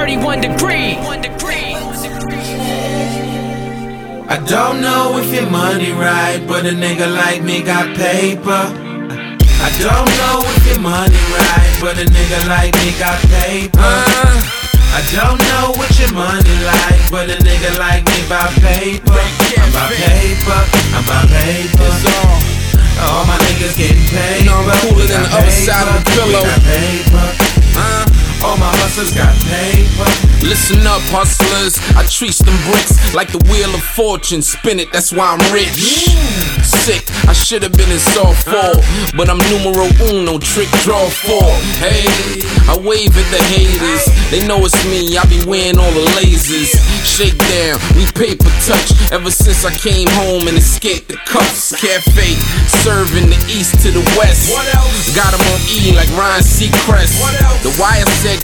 31 degrees. I don't know if your money right, but a nigga like me got paper. I don't know if your money right, but a nigga like me got paper. I don't know what your money like, but a nigga like me bout paper. I'm about paper, I'm about paper. All my niggas getting paid. You know I'm cooler than the other side of the pillow. All my hustlers got paper. Listen up, hustlers. I treat them bricks like the wheel of fortune. Spin it, that's why I'm rich. Sick, I should've been in soft four, but I'm numero uno, trick draw four. Hey, I wave at the haters. They know it's me, I be wearing all the lasers. Shakedown, we paper touch. Ever since I came home and escaped the cuffs. Cafe, serving the east to the west. Got 'em on E like Ryan Seacrest. The Wire said